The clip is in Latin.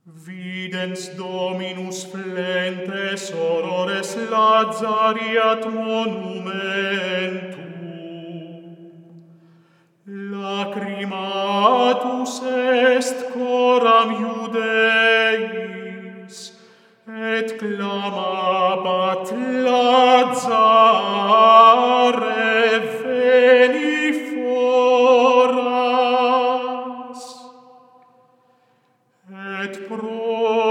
Videns Dominus flentes horrores Lazari ad monumentum. Lacrimatus est coram Iudeis, et clamabat Lazare veni foras. Et pro